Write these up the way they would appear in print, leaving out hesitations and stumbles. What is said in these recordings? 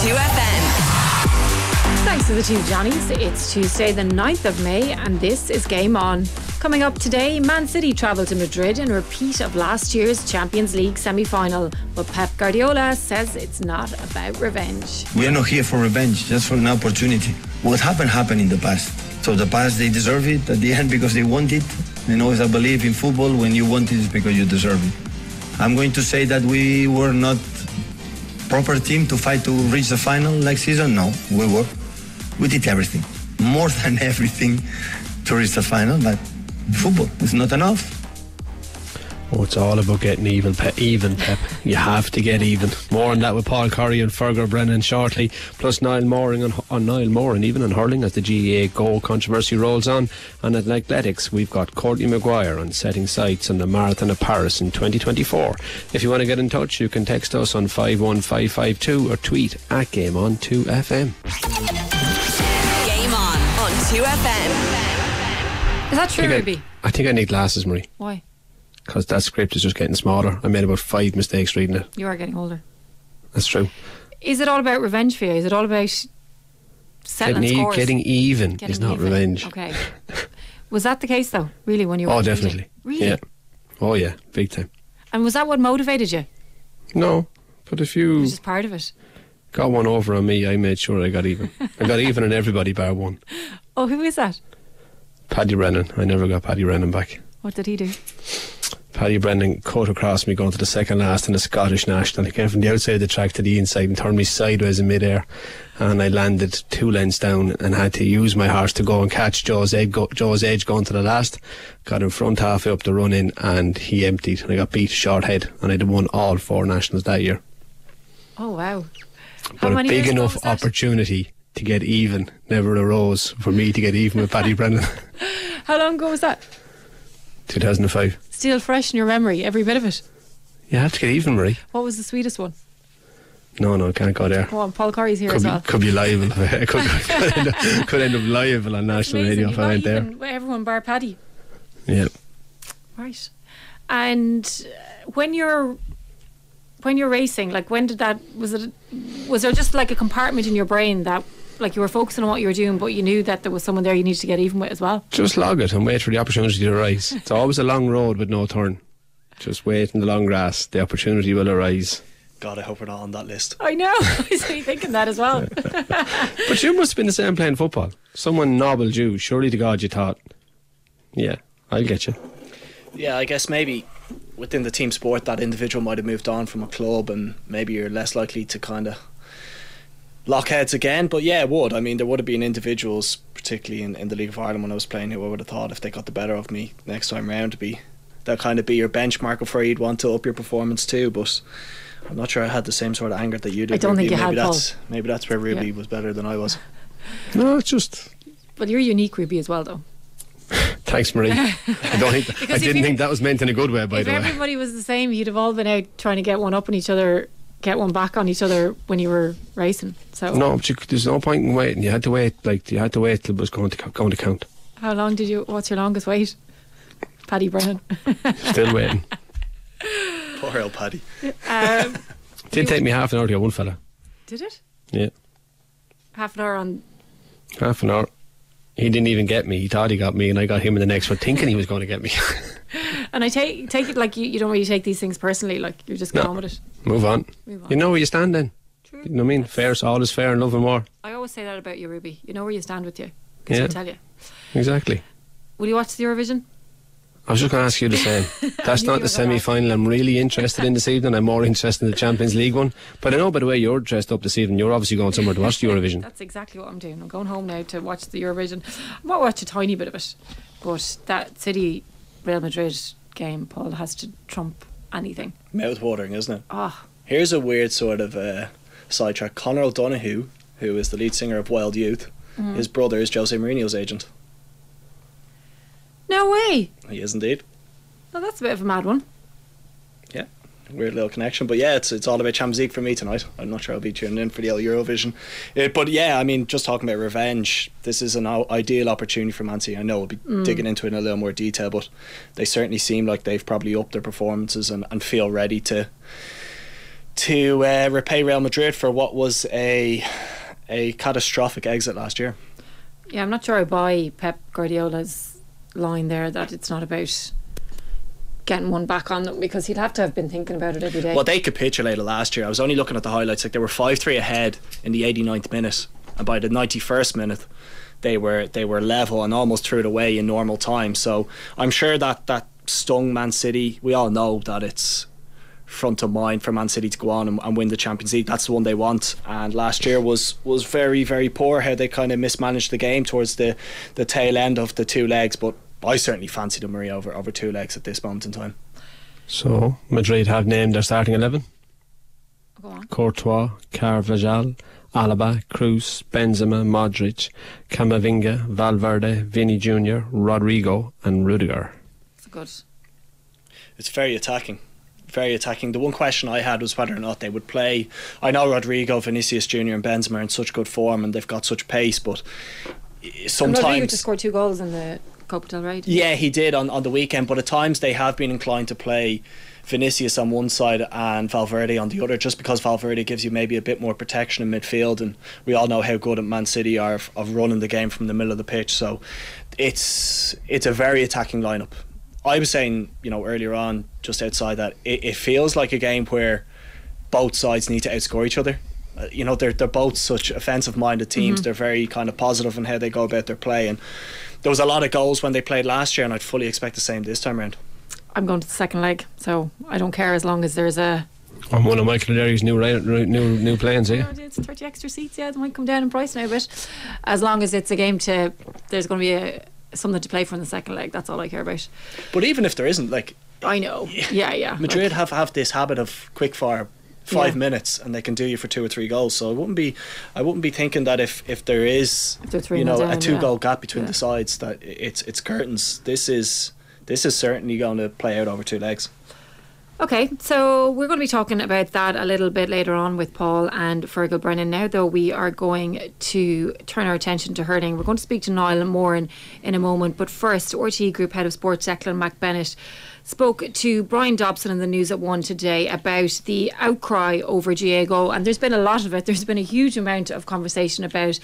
2FM. Thanks to the two Johnnies. It's Tuesday the 9th of May and this is Game On. Coming up today, Man City travel to Madrid in a repeat of last year's Champions League semi-final. But Pep Guardiola says it's not about revenge. We are not here for revenge, just for an opportunity. What happened in the past. So the past, they deserve it at the end because they want it. And always I believe in football, when you want it, it's because you deserve it. I'm going to say that we were not proper team to fight to reach the final next season. No, we were. We did everything, more than everything, to reach the final, but football is not enough. Oh, it's all about getting even, Pep. You have to get even. More on that with Paul Curry and Fergal Brennan shortly, plus Niall Moran even on hurling as the GAA goal controversy rolls on. And at athletics, we've got Courtney Maguire on setting sights on the Marathon of Paris in 2024. If you want to get in touch, you can text us on 51552 or tweet at GameOn2FM. Game On 2FM. Is that true, Ruby? I think I need glasses, Marie. Why? Because that script is just getting smaller. I made about 5 mistakes reading it. You are getting older. That's true. Is it all about revenge for you? Is it all about settling scores? Getting even is not revenge. Okay. Was that the case though, really, when you were definitely. Really? Yeah. Oh yeah, big time. And was that what motivated you? No, but if you... It was just part of it. Got one over on me, I made sure I got even. I got even on everybody bar one. Oh, who is that? Paddy Brennan. I never got Paddy Brennan back. What did he do? Paddy Brennan cut across me going to the second last in the Scottish National. He came from the outside of the track to the inside and turned me sideways in midair, and I landed 2 lengths down and had to use my horse to go and catch Joe's edge going to the last. Got in front halfway up the run in and he emptied and I got beat short head, and I'd won all 4 nationals that year. Oh wow. But a big enough opportunity to get even never arose for me to get even with Paddy Brennan. How long ago was that? 2005. Still fresh in your memory, every bit of it? You have to get even, Marie. What was the sweetest one? No, can't go there. Go on, Paul Curry's here as well. Could be liable. could end up liable on national radio if I went there. Everyone bar Paddy. Yeah. Right. And when you're racing, like when did that, was there just like a compartment in your brain that like you were focusing on what you were doing, but you knew that there was someone there you needed to get even with as well? Just log it and wait for the opportunity to arise. It's always a long road with no turn. Just wait in the long grass. The opportunity will arise. God, I hope we're not on that list. I know. I was thinking that as well. But you must have been the same playing football. Someone nobbled you. Surely to God you thought, yeah, I'll get you. Yeah, I guess maybe within the team sport that individual might have moved on from a club and maybe you're less likely to kind of lock heads again. But yeah, it would. I mean, there would have been individuals, particularly in the League of Ireland when I was playing, who I would have thought if they got the better of me next time round that kind of be your benchmark of where you'd want to up your performance too. But I'm not sure I had the same sort of anger that you did. I don't think you had, Paul. Maybe that's where Ruby was better than I was. No, it's just... But you're unique, Ruby, as well, though. Thanks, Marie. I didn't think that was meant in a good way, by the way. If everybody was the same, you'd have all been out trying to get one up on each other, get one back on each other when you were racing. So no, but there's no point in waiting. You had to wait till it was going to count. How long what's your longest wait? Paddy Brennan. Still waiting. Poor old Paddy. Did take me half an hour to get one fella. Did it? Yeah. Half an hour. He didn't even get me. He thought he got me, and I got him in the next one, thinking he was going to get me. And I take it like you don't really take these things personally. Like you're just going on with it. Move on. You know where you stand then. True. You know what I mean? Fair, all is fair, and love and more. I always say that about you, Ruby. You know where you stand with you. Yeah. I'll tell you. Exactly. Will you watch the Eurovision? I was just going to ask you the same. That's not the semi-final I'm really interested in this evening. I'm more interested in the Champions League one. But I know by the way you're dressed up this evening, you're obviously going somewhere to watch the Eurovision. That's exactly what I'm doing. I'm going home now to watch the Eurovision. I might watch a tiny bit of it, but that City Real Madrid game, Paul, has to trump anything. Mouth-watering, isn't it? Oh. Here's a weird sort of sidetrack. Conor O'Donoghue, who is the lead singer of Wild Youth, his brother is Jose Mourinho's agent. No way. He is indeed. Well, that's a bit of a mad one. Yeah, weird little connection. But yeah, it's all about Champions League for me tonight. I'm not sure I'll be tuning in for the old Eurovision. But yeah, I mean, just talking about revenge, this is an ideal opportunity for Man City. I know we'll be digging into it in a little more detail, but they certainly seem like they've probably upped their performances and feel ready to to repay Real Madrid for what was a catastrophic exit last year. Yeah, I'm not sure I buy Pep Guardiola's line there that it's not about getting one back on them, because he'd have to have been thinking about it every day. Well, they capitulated last year. I was only looking at the highlights. Like, they were 5-3 ahead in the 89th minute, and by the 91st minute they were level and almost threw it away in normal time. So I'm sure that stung Man City. We all know that it's front of mind for Man City to go on and win the Champions League. That's the one they want, and last year was very, very poor how they kind of mismanaged the game towards the tail end of the two legs. But I certainly fancy them, Marie, over two legs at this moment in time. So Madrid have named their starting 11. Go on. Courtois, Carvajal, Alaba, Cruz, Benzema, Modric, Camavinga, Valverde, Vinny Jr., Rodrigo and Rudiger. It's good. It's very attacking. Very attacking. The one question I had was whether or not they would play. I know Rodrigo, Vinicius Jr. and Benzema are in such good form and they've got such pace, but sometimes... Rodrigo just scored 2 goals in the Copa del Rey. Yeah, he did on the weekend, but at times they have been inclined to play Vinicius on one side and Valverde on the other, just because Valverde gives you maybe a bit more protection in midfield, and we all know how good at Man City are of running the game from the middle of the pitch. So it's a very attacking lineup. I was saying, earlier on, just outside, that it feels like a game where both sides need to outscore each other. They're both such offensive-minded teams. They're very kind of positive in how they go about their play, and there was a lot of goals when they played last year, and I'd fully expect the same this time around. I'm going to the second leg, so I don't care as long as there's a... On one of Michael O'Leary's new planes, eh? It's 30 extra seats, yeah, they might come down in price now a bit. As long as it's a game there's going to be something to play for in the second leg, that's all I care about. But even if there isn't, I know, yeah. Madrid have this habit of quick fire. 5 minutes and they can do you for 2 or 3 goals. So I wouldn't be thinking that if there is a 2-goal gap between the sides, that it's curtains. This is certainly going to play out over 2 legs. Okay, so we're going to be talking about that a little bit later on with Paul and Fergal Brennan. Now, though, we are going to turn our attention to hurling. We're going to speak to Niall Moran in a moment, but first, RTE Group Head of Sports Declan McBennett spoke to Brian Dobson in the News at 1 today about the outcry over GAA Go, and there's been a lot of it. There's been a huge amount of conversation about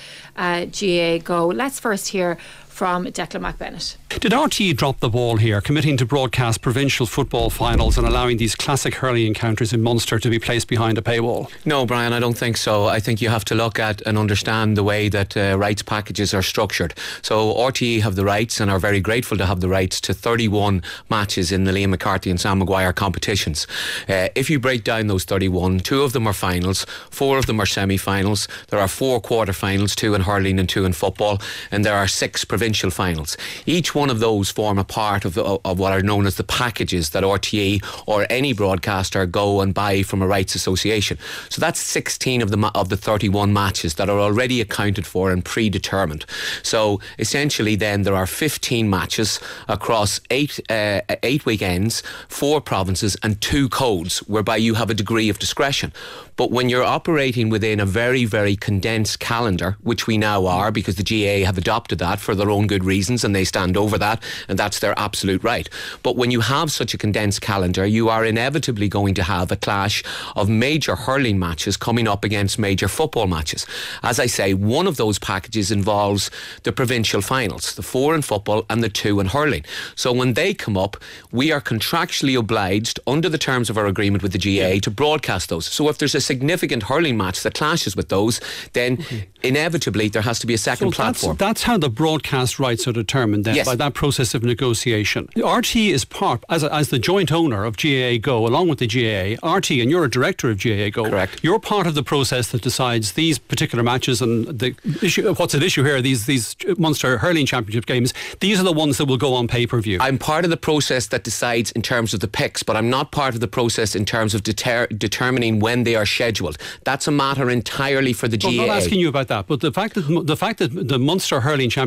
GAA Go. Let's first hear from Declan McBennett. Did RTE drop the ball here, committing to broadcast provincial football finals and allowing these classic hurling encounters in Munster to be placed behind a paywall? No, Brian, I don't think so. I think you have to look at and understand the way that rights packages are structured. So RTE have the rights and are very grateful to have the rights to 31 matches in the Liam McCarthy and Sam Maguire competitions. If you break down those 31, 2 of them are finals, 4 of them are semi-finals, there are 4 quarter-finals, 2 in hurling and 2 in football, and there are 6 provincial finals. Each one of those form a part of what are known as the packages that RTE or any broadcaster go and buy from a rights association. So that's 16 of the 31 matches that are already accounted for and predetermined. So essentially then there are 15 matches across 8 weekends, 4 provinces and 2 codes, whereby you have a degree of discretion. But when you're operating within a very, very condensed calendar, which we now are because the GAA have adopted that for their own good reasons and they stand over that, and that's their absolute right. But when you have such a condensed calendar, you are inevitably going to have a clash of major hurling matches coming up against major football matches. As I say, one of those packages involves the provincial finals, the 4 in football and the 2 in hurling. So when they come up, we are contractually obliged under the terms of our agreement with the GAA to broadcast those. So if there's a significant hurling match that clashes with those, then inevitably there has to be a second platform. That's how the broadcast rights are determined then, by that process of negotiation. RTE is part, as the joint owner of GAA Go, along with the GAA, RTE, and you're a director of GAA Go. Correct. You're part of the process that decides these particular matches and the issue, what's at issue here, these Munster Hurling Championship games, these are the ones that will go on pay-per-view. I'm part of the process that decides in terms of the picks, but I'm not part of the process in terms of determining when they are scheduled. That's a matter entirely for the GAA. I'm not asking you about that, but the fact that the Munster Hurling Championships thus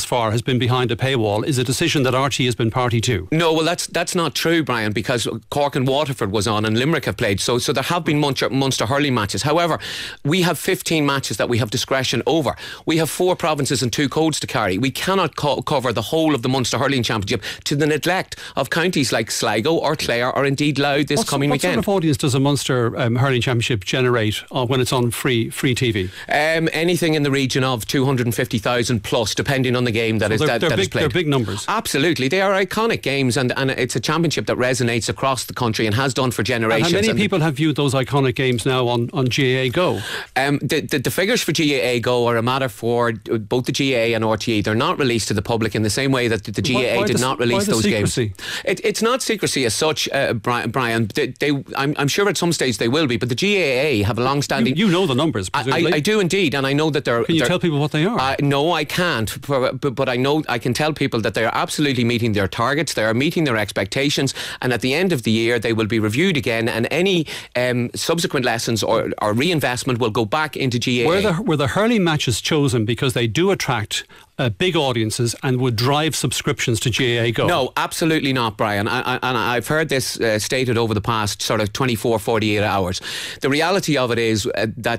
far has been behind a paywall is a decision that RTE has been party to. No, well, that's not true, Brian, because Cork and Waterford was on and Limerick have played. So there have been Munster hurling matches. However, we have 15 matches that we have discretion over. We have 4 provinces and 2 codes to carry. We cannot cover the whole of the Munster Hurling Championship to the neglect of counties like Sligo or Clare or indeed Louth this coming weekend. What sort of audience does a Munster Hurling Championship generate when it's on free TV? Anything in the region of 250,000 plus, depending on the game that is played. They're big numbers. Absolutely. They are iconic games, and it's a championship that resonates across the country and has done for generations. And how many people have viewed those iconic games now on GAA Go? The figures for GAA Go are a matter for both the GAA and RTE. They're not released to the public in the same way that the GAA did not release those games. It's not secrecy as such, Brian. I'm sure at some stage they will be, but the GAA have a long-standing... You know the numbers, presumably. I do indeed, and I know that they're... Can you tell people what they are? No, I can't, but I know I can tell people that they are absolutely meeting their targets, they are meeting their expectations, and at the end of the year they will be reviewed again, and any subsequent lessons or reinvestment will go back into GAA. Were the hurling matches chosen because they do attract big audiences and would drive subscriptions to GAA Go? No, absolutely not, Brian. And I've heard this stated over the past sort of 24, 48 hours. The reality of it is that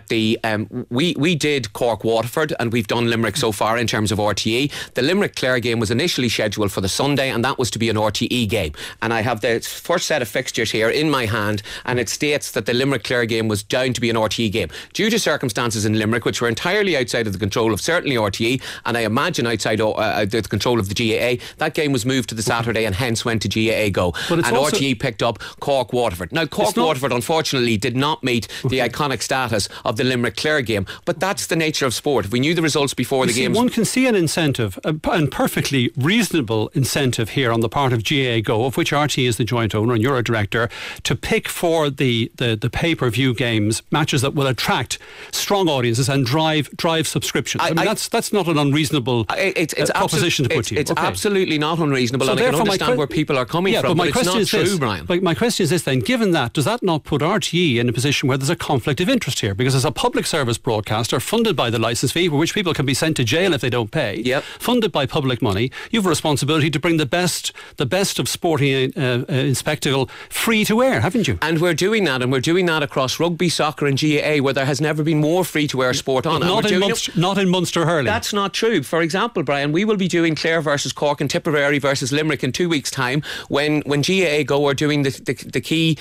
we did Cork Waterford and we've done Limerick so far in terms of RTE. The Limerick Clare game was initially scheduled for the Sunday, and that was to be an RTE game. And I have the first set of fixtures here in my hand, and it states that the Limerick Clare game was down to be an RTE game. Due to circumstances in Limerick which were entirely outside of the control of certainly RTE, and I imagine outside the control of the GAA, that game was moved to the Saturday and hence went to GAA Go. And RTE picked up Cork Waterford. Now, Cork Waterford unfortunately did not meet the iconic status of the Limerick Clare game, but that's the nature of sport. If we knew the results before the games... One can see an incentive, and perfectly reasonable incentive here on the part of GAA Go, of which RTE is the joint owner and you're a director, to pick for the pay-per-view games matches that will attract strong audiences and drive subscriptions. I mean, that's not an unreasonable proposition to put to you. It's absolutely not unreasonable, and I can understand where people are coming from, but it's not true, Brian. My question is this then, given that, does that not put RTE in a position where there's a conflict of interest here? Because as a public service broadcaster funded by the licence fee, for which people can be sent to jail if they don't pay, funded by public money, you have a responsibility to bring the best of sporting spectacle free to air, haven't you? And we're doing that across rugby, soccer and GAA, where there has never been more free to air sport on. Not in Munster hurling. That's not true. For example, Brian, we will be doing Clare versus Cork and Tipperary versus Limerick in 2 weeks' time when GAA Go are doing the key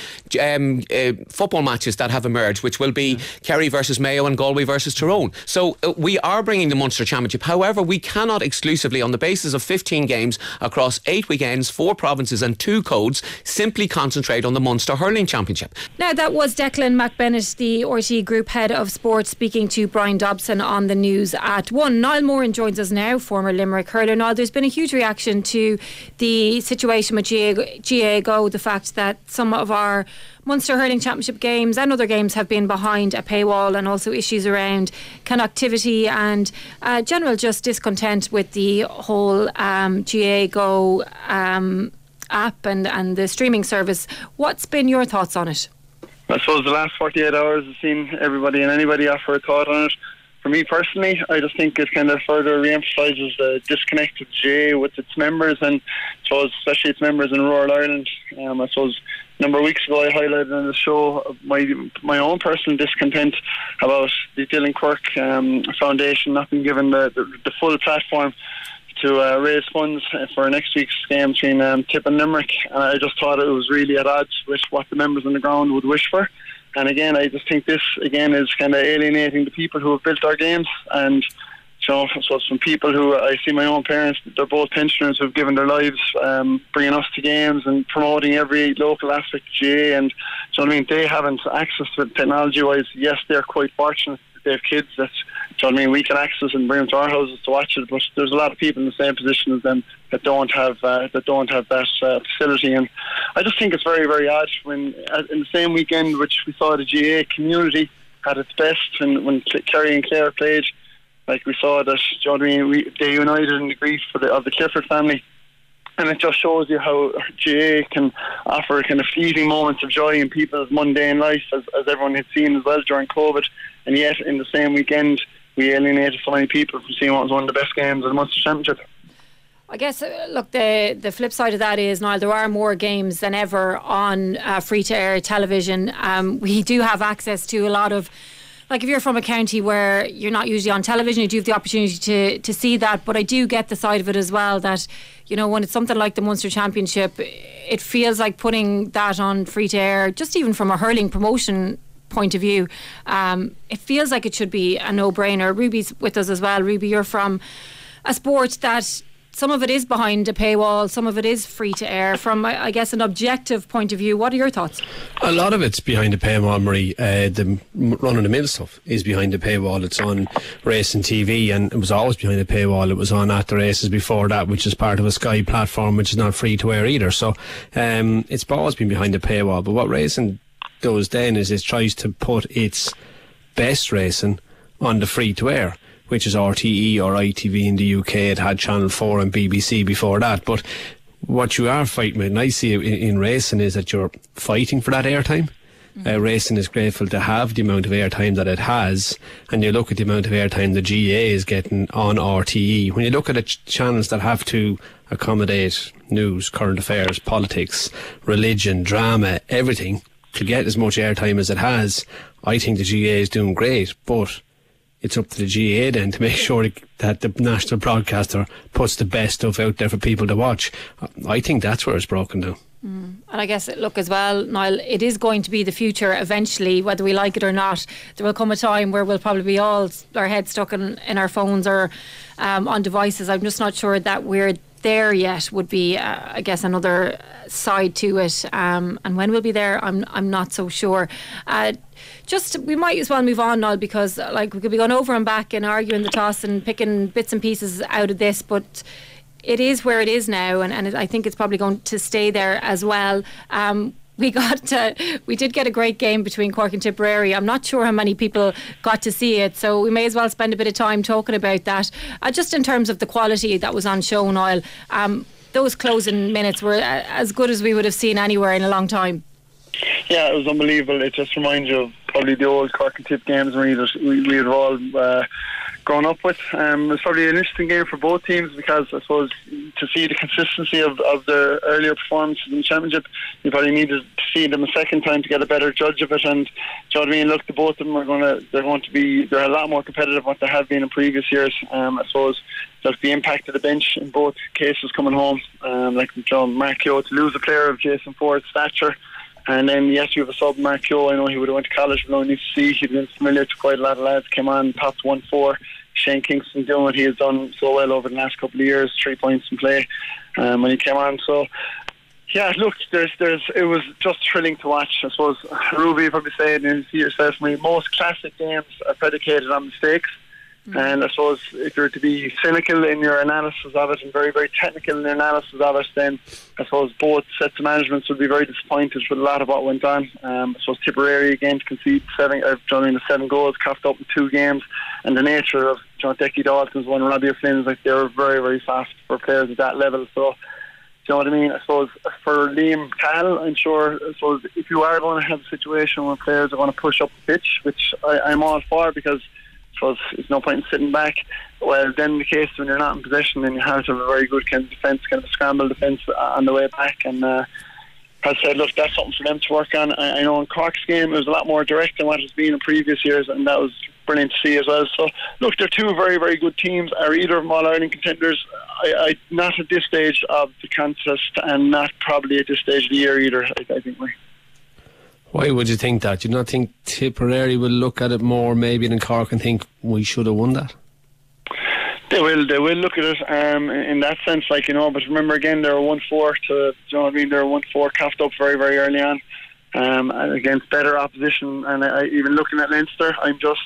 football matches that have emerged, which will be Kerry versus Mayo and Galway versus Tyrone. So we are bringing the Munster Championship. However, we cannot exclusively, on the basis of 15 games across 8 weekends, 4 provinces and 2 codes, simply concentrate on the Munster Hurling Championship. Now, that was Declan McBennett, the RTE Group Head of Sport, speaking to Brian Dobson on the news at 1. Niall Moran joins us now, former Limerick hurler. Now, there's been a huge reaction to the situation with GAA Go, the fact that some of our Munster Hurling Championship games and other games have been behind a paywall, and also issues around connectivity and general just discontent with the whole GAA Go app and the streaming service. What's been your thoughts on it? I suppose the last 48 hours has seen everybody and anybody offer a thought on it. For me personally, I just think it kind of further re-emphasises the disconnect of GAA with its members, and I suppose especially its members in rural Ireland. I suppose a number of weeks ago I highlighted on the show my own personal discontent about the Dylan Quirk Foundation not being given the full platform to raise funds for next week's game between Tip and Limerick. And I just thought it was really at odds with what the members on the ground would wish for. And again, I just think this again is kind of alienating the people who have built our games. And so some people who I see, my own parents, they're both pensioners who've given their lives bringing us to games and promoting every local aspect of GAA. And so I mean, they haven't access to it technology-wise. Yes, they're quite fortunate. They have kids that, so I mean, we can access and bring them to our houses to watch it, but there's a lot of people in the same position as them that don't have that facility. And I just think it's very, very odd when in the same weekend which we saw the GAA community at its best, and when Kerry and Clare played, like we saw that, you know what I mean, they united in the grief of the Clifford family. And it just shows you how GAA can offer kind of fleeting moments of joy in people's mundane life, as everyone had seen as well during COVID. And yet, in the same weekend, we alienated so many people from seeing what was one of the best games of the Munster Championship. I guess, look, the flip side of that is, Niall, there are more games than ever on free-to-air television. We do have access to a lot of, like if you're from a county where you're not usually on television, you do have the opportunity to see that. But I do get the side of it as well that, when it's something like the Munster Championship, it feels like putting that on free-to-air, just even from a hurling promotion point of view, it feels like it should be a no-brainer. Ruby's with us as well. Ruby, you're from a sport that some of it is behind a paywall, some of it is free to air. From, I guess, an objective point of view, what are your thoughts? A lot of it's behind a paywall, Marie. The run-of-the-mill stuff is behind a paywall. It's on Racing TV, and it was always behind a paywall. It was on At the Races before that, which is part of a Sky platform, which is not free to air either. So it's always been behind a paywall. But what Racing does then is it tries to put its best racing on the free to air, which is RTE or ITV in the UK. It had Channel 4 and BBC before that. But what you are fighting with, and I see it in racing, is that you're fighting for that airtime. Racing is grateful to have the amount of airtime that it has, and you look at the amount of airtime the GA is getting on RTE. When you look at the channels that have to accommodate news, current affairs, politics, religion, drama, everything, to get as much airtime as it has, I think the GA is doing great, but it's up to the GA then to make sure that the national broadcaster puts the best stuff out there for people to watch. I think that's where it's broken down. And I guess, look, as well, Niall, it is going to be the future eventually, whether we like it or not. There will come a time where we'll probably be all our heads stuck in our phones or on devices. I'm just not sure that we're there yet, would be I guess another side to it, and when we'll be there, I'm not so sure. We might as well move on now, because we could be going over and back and arguing the toss and picking bits and pieces out of this, but it is where it is now, and I think it's probably going to stay there as well. We did get a great game between Cork and Tipperary. I'm not sure how many people got to see it, so we may as well spend a bit of time talking about that. Just in terms of the quality that was on show, Niall, those closing minutes were as good as we would have seen anywhere in a long time. Yeah, it was unbelievable. It just reminds you of probably the old Cork and Tip games we had all grown up with. It was probably an interesting game for both teams, because I suppose to see the consistency of their earlier performances in the championship, you probably needed to see them a second time to get a better judge of it. And do you know what I mean? Look, the both of them they're a lot more competitive than what they have been in previous years. I suppose just the impact of the bench in both cases coming home, like Mark Keogh, to lose a player of Jason Ford's stature. And then, yes, you have a sub, Mark Keogh. I know he would have went to college, but no need to see. He'd been familiar to quite a lot of lads. Came on, topped 1-4. Shane Kingston doing what he has done so well over the last couple of years, 3 points in play when he came on. So, yeah, look, it was just thrilling to watch. I suppose Ruby probably said, and you see yourself, most classic games are predicated on mistakes. And I suppose if you're to be cynical in your analysis of it and very, very technical in your analysis of it, then I suppose both sets of managements would be very disappointed with a lot of what went on. I suppose Tipperary again to concede 7 goals, coughed up in 2 games, and the nature of Decky Dalton's one, Robbie O'Flynn's, they were very, very fast for players at that level. So, do you know what I mean? I suppose for Liam Cahill, I'm sure, if you are going to have a situation where players are going to push up the pitch, which I'm all for, because suppose there's no point in sitting back. Well, then in the case when you're not in possession, then you have to have a very good kind of defence, kind of a scramble defence on the way back. And as I said, look, that's something for them to work on. I know in Cork's game it was a lot more direct than what it's been in previous years, and that was brilliant to see as well. So look, they're 2 very, very good teams. Are either of them All-Ireland contenders? I not at this stage of the contest, and not probably at this stage of the year either, I think. Why would you think that? Do you not think Tipperary will look at it more maybe than Cork and think we should have won that? They will look at it in that sense, but remember again, they were 1-4 to, they were 1-4 coughed up very, very early on against better opposition. And even looking at Leinster, I'm just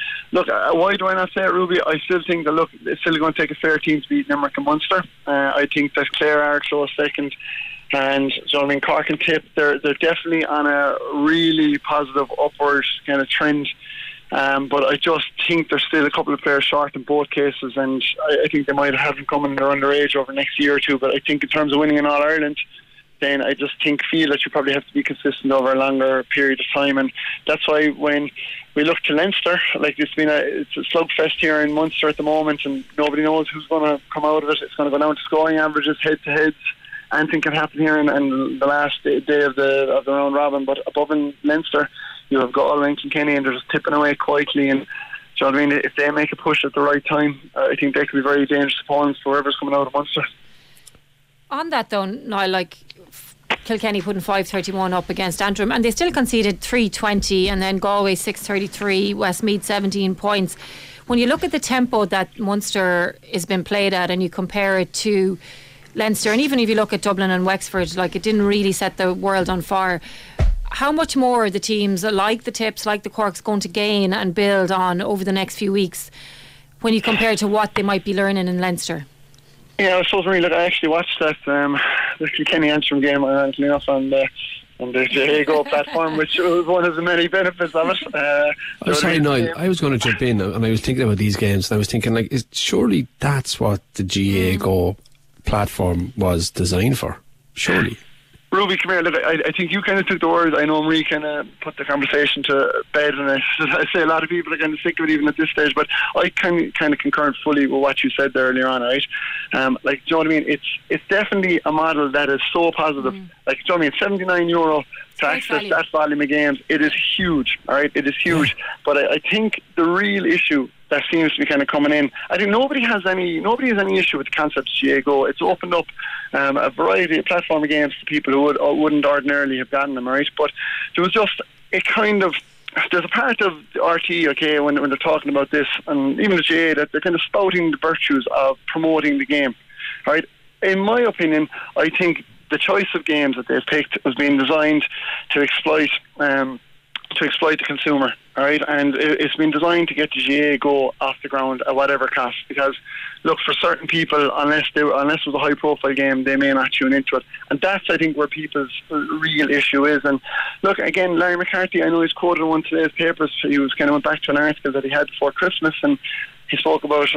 why do I not say it, Ruby? I still think that it's still going to take a fair team to beat Limerick and Munster. I think that Clare are close second. And Cork and Tip, they're definitely on a really positive upward kind of trend. But I just think there's still a couple of players short in both cases, and I think they might have them coming. They're underage over the next year or two. But I think in terms of winning in All-Ireland, then I just feel that you probably have to be consistent over a longer period of time. And that's why when we look to Leinster, like it's a slugfest here in Munster at the moment, and nobody knows who's going to come out of it. It's going to go down to scoring averages, head-to-heads. Anything can happen here in the last day of the round robin. But above in Leinster, you have Galway and Kilkenny, and they're just tipping away quietly. And do you know what I mean? If they make a push at the right time, I think they could be very dangerous opponents for whoever's coming out of Munster. On that though, Niall, like Kilkenny putting 5-31 up against Antrim, and they still conceded 3-20, and then Galway 6-33, Westmeath 17 points. When you look at the tempo that Munster has been played at, and you compare it to Leinster, and even if you look at Dublin and Wexford, like it didn't really set the world on fire. How much more are the teams like the Tips, like the Corks, going to gain and build on over the next few weeks when you compare to what they might be learning in Leinster? Yeah, I suppose really, I actually watched that the Kilkenny Antrim game on the GAA Go platform, which was one of the many benefits of it. Sorry, Niall, I was going to jump in, and I was thinking about these games, and I was thinking, like, surely that's what the GAA Go platform was designed for, surely. Ruby, come here. Look, I think you kind of took the words. I know Marie kind of put the conversation to bed, and I say a lot of people are kind of sick of it even at this stage, but I kind of concur fully with what you said there earlier on, right? Like, do you know what I mean? It's definitely a model that is so positive. Like, do you know what I mean? €79 to access that volume of games. It is huge, all right? It is huge. But I think the real issue that seems to be kind of coming in, I think nobody has any issue with the concept of GAA Go. It's opened up a variety of platform of games to people who wouldn't ordinarily have gotten them, right? But there was just there's a part of the RT, okay, when they're talking about this, and even the GAA, that they're kind of spouting the virtues of promoting the game, right? In my opinion, I think the choice of games that they've picked has been designed to exploit the consumer, all right? And it's been designed to get the GAA Go off the ground at whatever cost. Because, look, for certain people, unless it was a high-profile game, they may not tune into it. And that's, I think, where people's real issue is. And look, again, Larry McCarthy, I know he's quoted in one of today's papers. He was kind of went back to an article that he had before Christmas, and he spoke about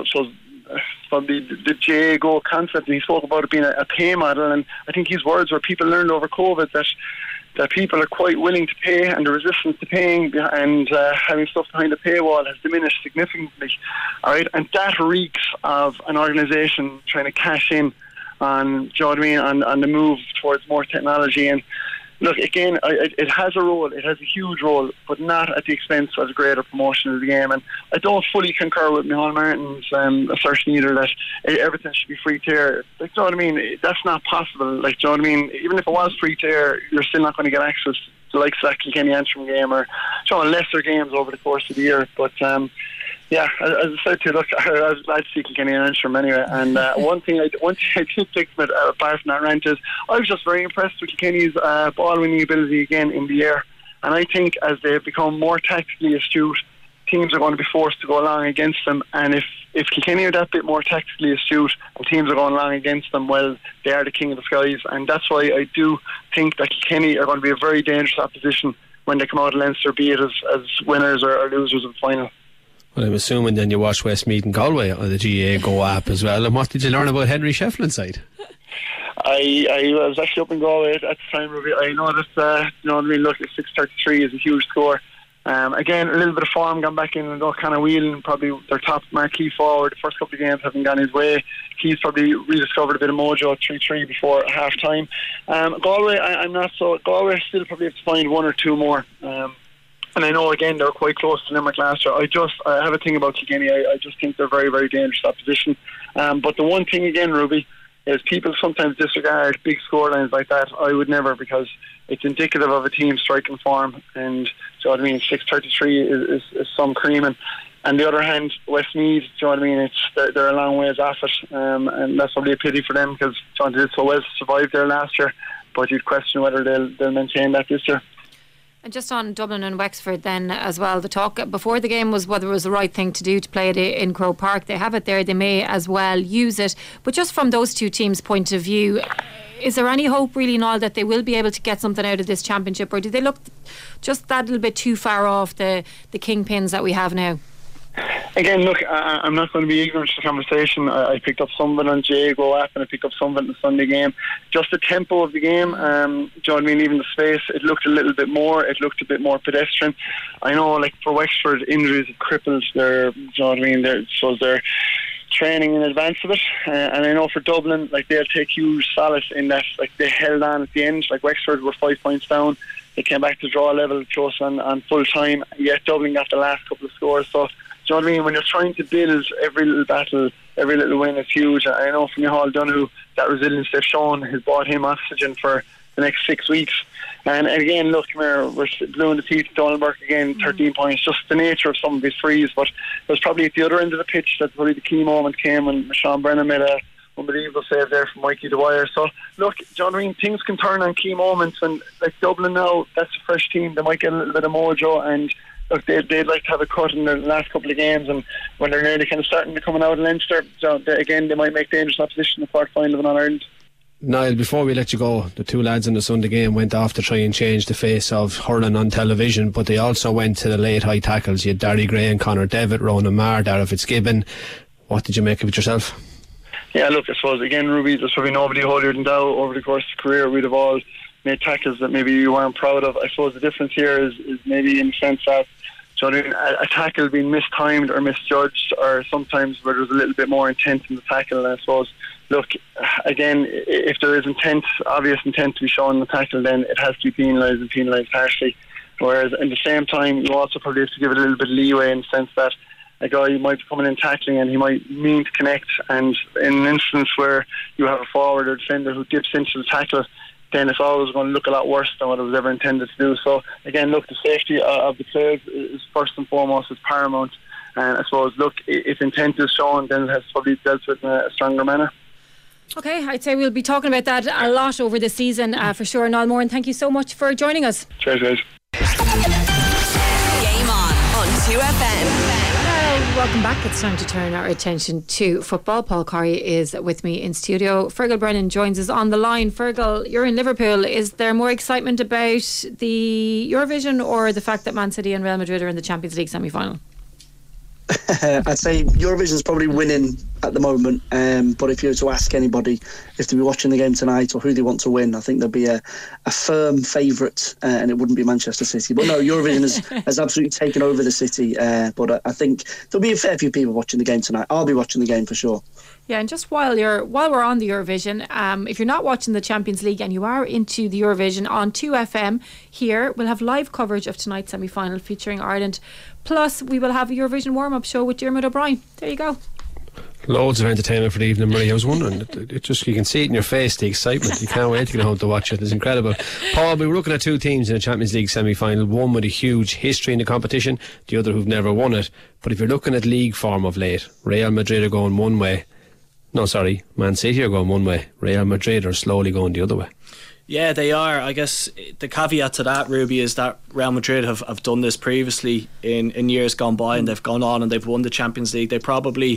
the GAA Go concept, and he spoke about it being a pay model. And I think his words were people learned over COVID that people are quite willing to pay, and the resistance to paying and having stuff behind the paywall has diminished significantly. All right, and that reeks of an organisation trying to cash in on, do you know what I mean, on the move towards more technology. And look, again, it has a role, it has a huge role, but not at the expense of the greater promotion of the game. And I don't fully concur with Micheál Martin's assertion either that everything should be free to air. Like, do you know what I mean? That's not possible. Like, do you know what I mean? Even if it was free to air, you're still not going to get access to the likes of that Kilkenny Antrim game or, you know, lesser games over the course of the year. But yeah, as I said to you, look, I was glad to see Kilkenny and Antrim anyway. And one thing I did take from it, apart from that rant, is I was just very impressed with Kilkenny's ball-winning ability again in the air. And I think as they have become more tactically astute, teams are going to be forced to go along against them. And if Kilkenny are that bit more tactically astute and teams are going along against them, well, they are the king of the skies. And that's why I do think that Kilkenny are going to be a very dangerous opposition when they come out of Leinster, be it as winners or losers of the final. Well, I'm assuming then you watched Westmeath and Galway on the GAA Go app as well. And what did you learn about Henry Shefflin's side? I was actually up in Galway at the time, Ruby. I noticed, you know what I mean, look, 6:33 is a huge score. Again, a little bit of form gone back in, and kind of wheeling, probably their top marquee forward. The first couple of games haven't gone his way. He's probably rediscovered a bit of mojo at 3-3 before half time. Galway, I'm not so. Galway still probably have to find one or two more. And I know, again, they're quite close to Limerick last year. I have a thing about Kilkenny. I just think they're very, very dangerous opposition. But the one thing, again, Ruby, is people sometimes disregard big scorelines like that. I would never, because it's indicative of a team striking form. And, do you know what I mean, 6:33 is some creaming. On the other hand, Westmeath, do you know what I mean, they're a long ways off it. And that's probably a pity for them, because John did so well to survive there last year. But you'd question whether they'll maintain that this year. And just on Dublin and Wexford then as well, the talk before the game was whether it was the right thing to do to play it in Croke Park. They have it there, they may as well use it. But just from those two teams' point of view, is there any hope really, Niall, that they will be able to get something out of this championship, or do they look just that little bit too far off the kingpins that we have now? Again, look, I'm not going to be ignorant to the conversation. I picked up some of it on GAA Go app, and I picked up some of it in the Sunday game. Just the tempo of the game, do you know what I mean? Even the space, it looked a little bit more. It looked a bit more pedestrian. I know, like, for Wexford, injuries have crippled their, do you know what I mean? Their training in advance of it. And I know for Dublin, like, they'll take huge solace in that, like, they held on at the end. Like, Wexford were 5 points down. They came back to draw level close on full time, yet Dublin got the last couple of scores. So, do you know what I mean? When you're trying to build every little battle, every little win is huge. I know from Micheál Donoghue, that resilience they've shown has bought him oxygen for the next 6 weeks. And again, look, we're blue in the teeth of Donalburg again, 13 points, just the nature of some of his frees. But it was probably at the other end of the pitch that probably the key moment came when Sean Brennan made a unbelievable save there from Mikey Dwyer. So look, John Reen, things can turn on key moments, and like Dublin now, that's a fresh team. They might get a little bit of mojo, and look, they'd like to have a cut in the last couple of games, and when they're nearly kind of starting to coming out of Leinster, so again they might make dangerous opposition in the quarter final of an All-Ireland. Niall, before we let you go, the two lads in the Sunday game went off to try and change the face of hurling on television, but they also went to the late high tackles. You had Darry Gray and Conor Devitt, Ronan Marr, Dara Fitzgibbon. What did you make of it yourself? Yeah, look, I suppose again, Ruby, there's probably nobody holier than Dow. Over the course of the career, we'd have all made tackles that maybe you weren't proud of. I suppose the difference here is maybe in the sense that a tackle being mistimed or misjudged, or sometimes where there's a little bit more intent in the tackle. And I suppose, look, again, if there is obvious intent to be shown in the tackle, then it has to be penalised and penalised harshly. Whereas at the same time, you also probably have to give it a little bit of leeway in the sense that a guy might be coming in tackling and he might mean to connect, and in an instance where you have a forward or defender who dips into the tackle, then it's always going to look a lot worse than what it was ever intended to do. So again, look, the safety of the players is first and foremost, is paramount. And I suppose, look, if intent is shown, then it has probably dealt with in a stronger manner. Okay, I'd say we'll be talking about that a lot over the season for sure. Niall Moran, thank you so much for joining us. Cheers, guys. Game on 2FM. Welcome back. It's time to turn our attention to football. Paul Corey is with me in studio. Fergal Brennan joins us on the line. Fergal, you're in Liverpool. Is there more excitement about the Eurovision or the fact that Man City and Real Madrid are in the Champions League semi-final? I'd say Eurovision's probably winning at the moment, but if you were to ask anybody if they'll be watching the game tonight or who they want to win, I think there'll be a firm favourite, and it wouldn't be Manchester City. But no, Eurovision has absolutely taken over the city, but I think there'll be a fair few people watching the game tonight. I'll be watching the game for sure. Yeah, and just while we're on the Eurovision, if you're not watching the Champions League and you are into the Eurovision, on 2FM here we'll have live coverage of tonight's semi-final featuring Ireland. Plus we will have a Eurovision warm-up show with Dermot O'Brien. There you go. Loads of entertainment for the evening, Marie. I was wondering, it just, you can see it in your face, the excitement. You can't wait to get home to watch it. It's incredible. Paul, we were looking at two teams in the Champions League semi-final, one with a huge history in the competition, the other who've never won it. But if you're looking at league form of late, Real Madrid are going one way. No, sorry, Man City are going one way. Real Madrid are slowly going the other way. Yeah, they are. I guess the caveat to that, Ruby, is that Real Madrid have done this previously in years gone by, and they've gone on and they've won the Champions League. They probably,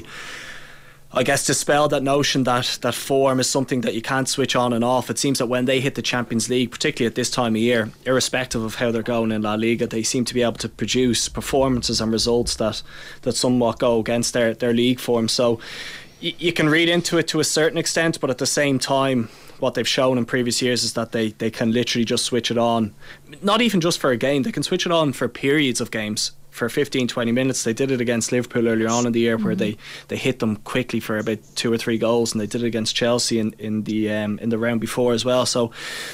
I guess, dispel that notion that form is something that you can't switch on and off. It seems that when they hit the Champions League, particularly at this time of year, irrespective of how they're going in La Liga, they seem to be able to produce performances and results that somewhat go against their league form. So you can read into it to a certain extent, but at the same time, what they've shown in previous years is that they can literally just switch it on, not even just for a game, they can switch it on for periods of games, for 15-20 minutes. They did it against Liverpool earlier on in the year, where they hit them quickly for about 2 or 3 goals, and they did it against Chelsea in the round before as well. So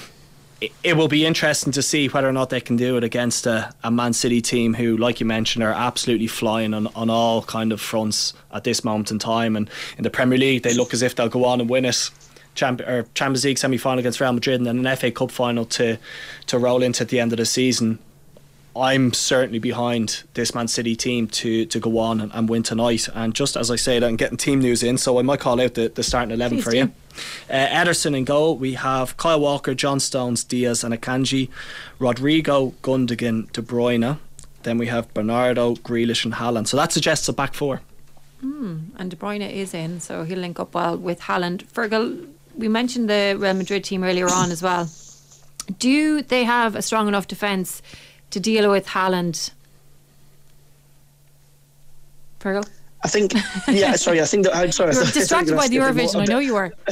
it will be interesting to see whether or not they can do it against a Man City team who, like you mentioned, are absolutely flying on all kind of fronts at this moment in time. And in the Premier League, they look as if they'll go on and win it. Champions League semi-final against Real Madrid, and then an FA Cup final to roll into at the end of the season. I'm certainly behind this Man City team to go on and win tonight. And just as I say that, I'm getting team news in, so I might call out the starting 11 Please for do. You. Ederson in goal. We have Kyle Walker, John Stones, Diaz and Akanji, Rodrigo, Gundogan, De Bruyne. Then we have Bernardo, Grealish and Haaland. So that suggests a back four. And De Bruyne is in, so he'll link up well with Haaland. Fergal, we mentioned the Real Madrid team earlier on as well. Do they have a strong enough defence to deal with Haaland? Fergal? I think, yeah, sorry, I think that, I'm sorry. You were distracted by the Eurovision, I know you were.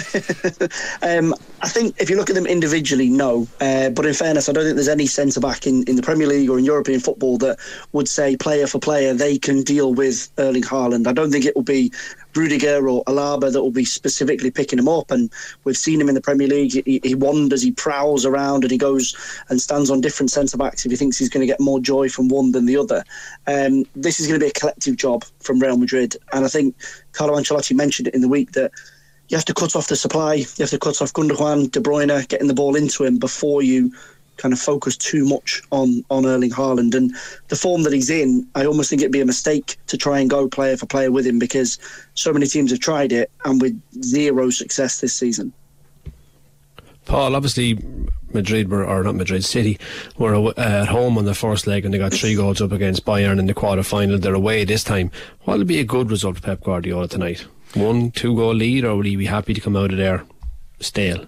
I think if you look at them individually, no. But in fairness, I don't think there's any centre-back in the Premier League or in European football that would say, player for player, they can deal with Erling Haaland. I don't think it will be Rudiger or Alaba that will be specifically picking him up, and we've seen him in the Premier League. He wanders, he prowls around, and he goes and stands on different centre-backs if he thinks he's going to get more joy from one than the other. This is going to be a collective job from Real Madrid, and I think Carlo Ancelotti mentioned it in the week that you have to cut off the supply, you have to cut off Gundogan, De Bruyne, getting the ball into him before you kind of focus too much on Erling Haaland. And the form that he's in, I almost think it'd be a mistake to try and go player for player with him, because so many teams have tried it and with zero success this season. Paul, obviously City were at home on the first leg and they got 3 goals up against Bayern in the quarter-final. They're away this time. What will be a good result for Pep Guardiola tonight? 1-2 goal lead, or will he be happy to come out of there stale?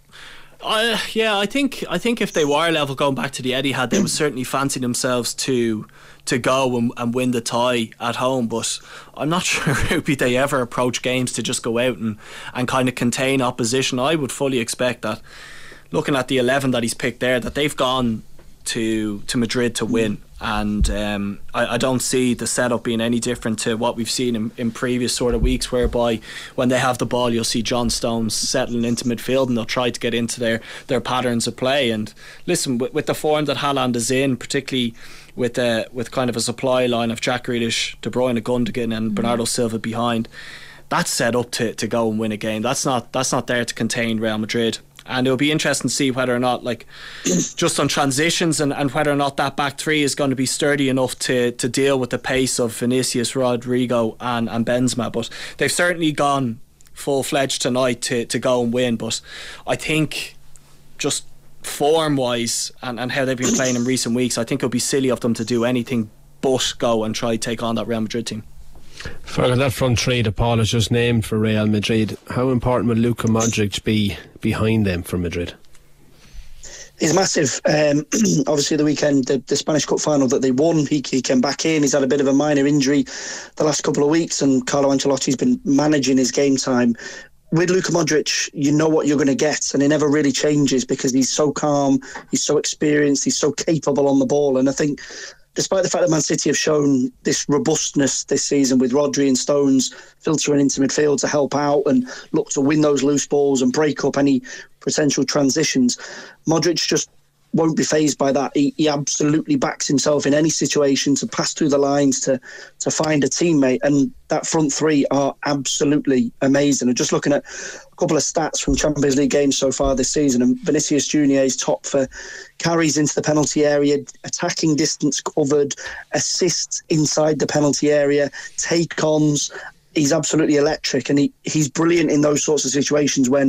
Yeah, I think if they were level going back to the Etihad, they would certainly fancy themselves to go and win the tie at home. But I'm not sure how they ever approach games to just go out and kind of contain opposition. I would fully expect that, looking at the 11 that he's picked there, that they've gone to Madrid to win. And I don't see the setup being any different to what we've seen in previous sort of weeks, whereby when they have the ball you'll see John Stones settling into midfield and they'll try to get into their patterns of play. And listen, with the form that Haaland is in, particularly with kind of a supply line of Jack Grealish, De Bruyne, Gundogan and Bernardo Silva behind, that's set up to go and win a game. That's not there to contain Real Madrid. And it'll be interesting to see whether or not, like, just on transitions and whether or not that back three is going to be sturdy enough to deal with the pace of Vinicius, Rodrigo and Benzema. But they've certainly gone full-fledged tonight to go and win. But I think just form-wise and how they've been playing in recent weeks, I think it'll be silly of them to do anything but go and try to take on that Real Madrid team. For that front three that Paul has just named for Real Madrid, how important will Luka Modric be behind them for Madrid? He's massive. Obviously the weekend, the Spanish Cup final that they won, he came back in. He's had a bit of a minor injury the last couple of weeks, and Carlo Ancelotti's been managing his game time. With Luka Modric, you know what you're going to get, and he never really changes because he's so calm, he's so experienced, he's so capable on the ball. And I think despite the fact that Man City have shown this robustness this season with Rodri and Stones filtering into midfield to help out and look to win those loose balls and break up any potential transitions, Modric just won't be fazed by that. He absolutely backs himself in any situation to pass through the lines to find a teammate, and that front three are absolutely amazing. And just looking at a couple of stats from Champions League games so far this season, and Vinicius Junior is top for carries into the penalty area, attacking distance covered, assists inside the penalty area, take-ons. He's absolutely electric, and he's brilliant in those sorts of situations when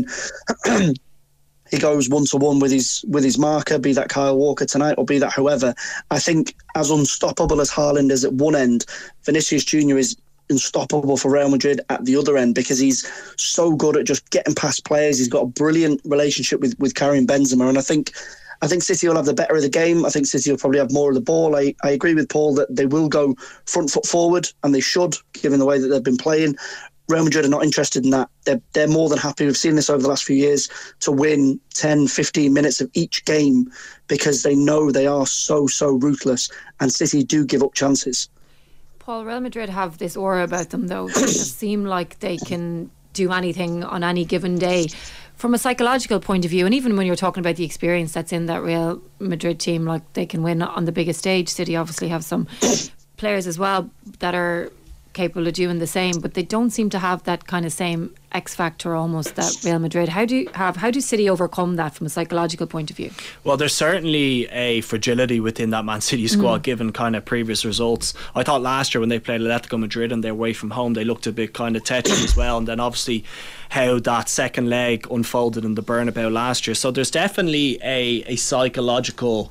he goes one-to-one with his marker, be that Kyle Walker tonight or be that whoever. I think as unstoppable as Haaland is at one end, Vinicius Junior is unstoppable for Real Madrid at the other end, because he's so good at just getting past players. He's got a brilliant relationship with Karim Benzema, and I think City will have the better of the game. I think City will probably have more of the ball. I agree with Paul that they will go front foot forward, and they should, given the way that they've been playing. Real Madrid are not interested in that. They're more than happy, we've seen this over the last few years, to win 10, 15 minutes of each game, because they know they are so ruthless, and City do give up chances. Paul, Real Madrid have this aura about them, though. They just seem like they can do anything on any given day. From a psychological point of view, and even when you're talking about the experience that's in that Real Madrid team, like, they can win on the biggest stage. City obviously have some players as well that are capable of doing the same, but they don't seem to have that kind of same X factor almost that Real Madrid. How do City overcome that from a psychological point of view? Well, there's certainly a fragility within that Man City squad given kind of previous results. I thought last year when they played Atletico Madrid and they're away from home, they looked a bit kind of tetchy as well, and then obviously how that second leg unfolded in the Bernabeu last year. So there's definitely a psychological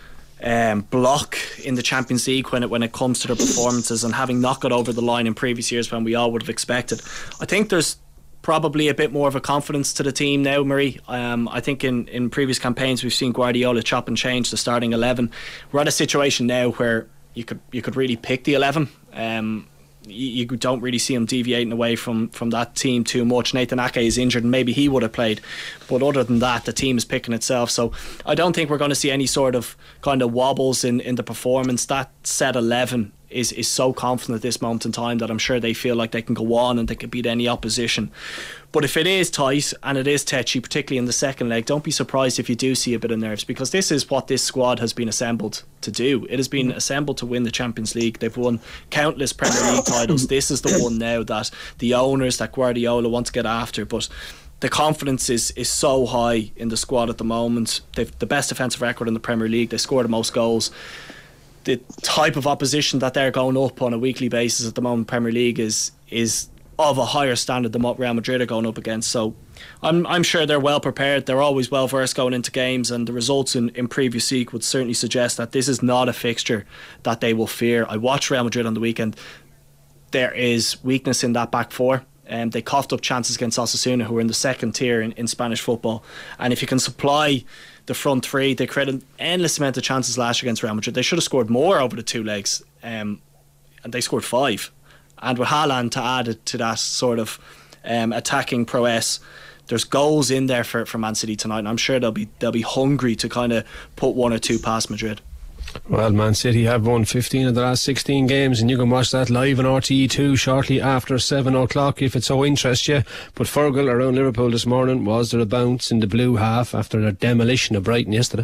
block in the Champions League when it comes to their performances, and having not got over the line in previous years when we all would have expected. I think there's probably a bit more of a confidence to the team now, Marie. I think in previous campaigns we've seen Guardiola chop and change the starting 11. We're at a situation now where you could really pick the 11. you don't really see him deviating away from that team too much. Nathan Ake is injured and maybe he would have played, but other than that the team is picking itself. So I don't think we're going to see any sort of kind of wobbles in the performance. That set 11 is so confident at this moment in time that I'm sure they feel like they can go on and they can beat any opposition. But if it is tight and it is tetchy, particularly in the second leg, don't be surprised if you do see a bit of nerves, because this is what this squad has been assembled to do. It has been assembled to win the Champions League. They've won countless Premier League titles. This is the one now that the owners, that Guardiola want to get after. But the confidence is so high in the squad at the moment. They've the best defensive record in the Premier League. They score the most goals. The type of opposition that they're going up on a weekly basis at the moment in the Premier League is of a higher standard than what Real Madrid are going up against. So I'm sure they're well prepared. They're always well versed going into games, and the results in previous week would certainly suggest that this is not a fixture that they will fear. I watched Real Madrid on the weekend. There is weakness in that back four. They coughed up chances against Osasuna, who are in the second tier in Spanish football, and if you can supply the front three, they created an endless amount of chances last year against Real Madrid. They should have scored more over the two legs, and they scored 5. And with Haaland to add it to that sort of attacking prowess, there's goals in there for Man City tonight, and I'm sure they'll be hungry to kind of put 1 or 2 past Madrid. Well, Man City have won 15 of the last 16 games, and you can watch that live on RTE2 shortly after 7 o'clock if it so interests you. But Fergal around Liverpool this morning, was there a bounce in the blue half after their demolition of Brighton yesterday?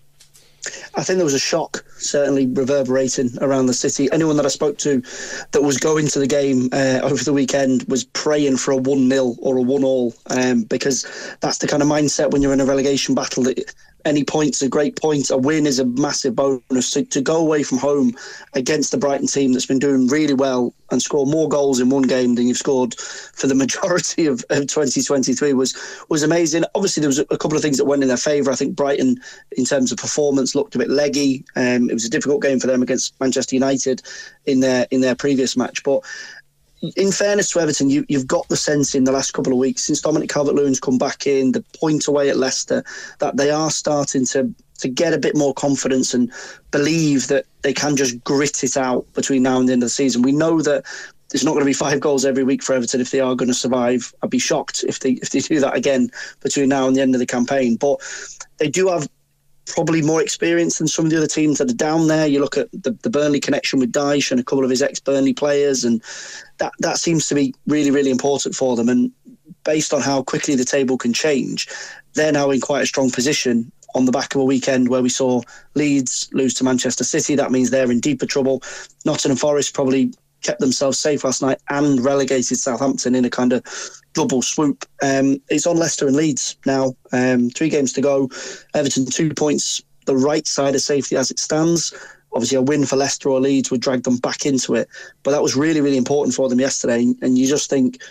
I think there was a shock, certainly reverberating around the city. Anyone that I spoke to that was going to the game over the weekend was praying for a 1-0 or a 1-1, because that's the kind of mindset when you're in a relegation battle, that any point's a great point. A win is a massive bonus. To go away from home against the Brighton team that's been doing really well and score more goals in one game than you've scored for the majority of 2023 was amazing. Obviously, there was a couple of things that went in their favour. I think Brighton, in terms of performance, looked a bit leggy. It was a difficult game for them against Manchester United in their previous match. But in fairness to Everton, you've got the sense in the last couple of weeks, since Dominic Calvert-Lewin's come back in, the point away at Leicester, that they are starting to get a bit more confidence and believe that they can just grit it out between now and the end of the season. We know that there's not going to be 5 goals every week for Everton if they are going to survive. I'd be shocked if they do that again between now and the end of the campaign. But they do have probably more experience than some of the other teams that are down there. You look at the Burnley connection with Dyche and a couple of his ex-Burnley players, and that seems to be really, really important for them. And based on how quickly the table can change, they're now in quite a strong position on the back of a weekend where we saw Leeds lose to Manchester City. That means they're in deeper trouble. Nottingham Forest probably kept themselves safe last night and relegated Southampton in a kind of double swoop. It's on Leicester and Leeds now. 3 games to go. Everton 2 points, the right side of safety as it stands. Obviously, a win for Leicester or Leeds would drag them back into it. But that was really, really important for them yesterday. And you just think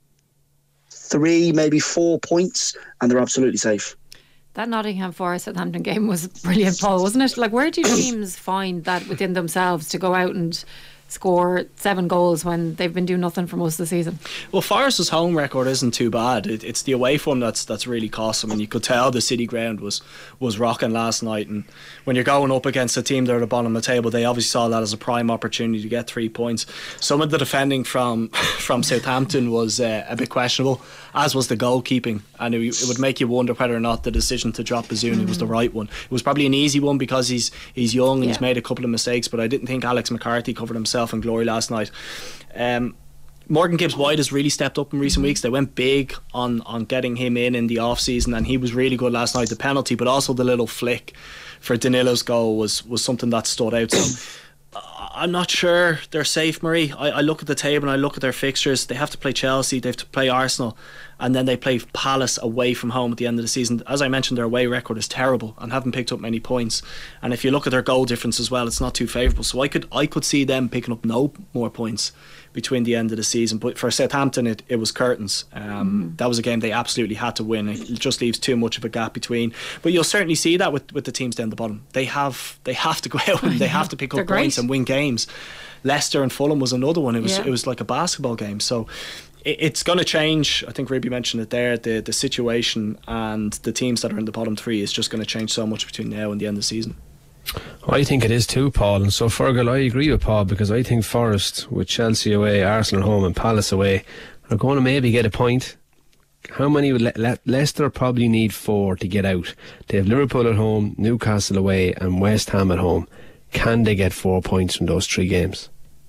3, maybe 4 points, and they're absolutely safe. That Nottingham Forest Southampton game was brilliant, Paul, wasn't it? Like, where do teams find that within themselves to go out and score 7 goals when they've been doing nothing for most of the season? Well, Forest's home record isn't too bad. It's the away form that's really cost them, and you could tell the City ground was rocking last night. And when you're going up against a team that are at the bottom of the table, they obviously saw that as a prime opportunity to get 3 points. Some of the defending from Southampton was a bit questionable, as was the goalkeeping, and it would make you wonder whether or not the decision to drop Bazunu was the right one. It was probably an easy one because he's young and he's made a couple of mistakes, but I didn't think Alex McCarthy covered himself in glory last night. Morgan Gibbs-White has really stepped up in recent weeks. They went big on getting him in the off-season, and he was really good last night. The penalty, but also the little flick for Danilo's goal was something that stood out. So I'm not sure they're safe, Marie. I look at the table and I look at their fixtures. They have to play Chelsea, they have to play Arsenal, and then they play Palace away from home at the end of the season. As I mentioned, their away record is terrible and haven't picked up many points. And if you look at their goal difference as well, it's not too favourable. So I could see them picking up no more points between the end of the season. But for Southampton, it was curtains. That was a game they absolutely had to win. It just leaves too much of a gap between. But you'll certainly see that with the teams down the bottom. They have to go out and they have to pick up points and win games. Leicester and Fulham was another one. It was like a basketball game. So it's going to change. I think Ruby mentioned it there. The situation and the teams that are in the bottom 3 is just going to change so much between now and the end of the season. I think it is too, Paul. And so, Fergal, I agree with Paul, because I think Forest, with Chelsea away, Arsenal home and Palace away, are going to maybe get a point. How many would Leicester probably need 4 to get out? They have Liverpool at home, Newcastle away and West Ham at home. Can they get 4 points from those 3 games?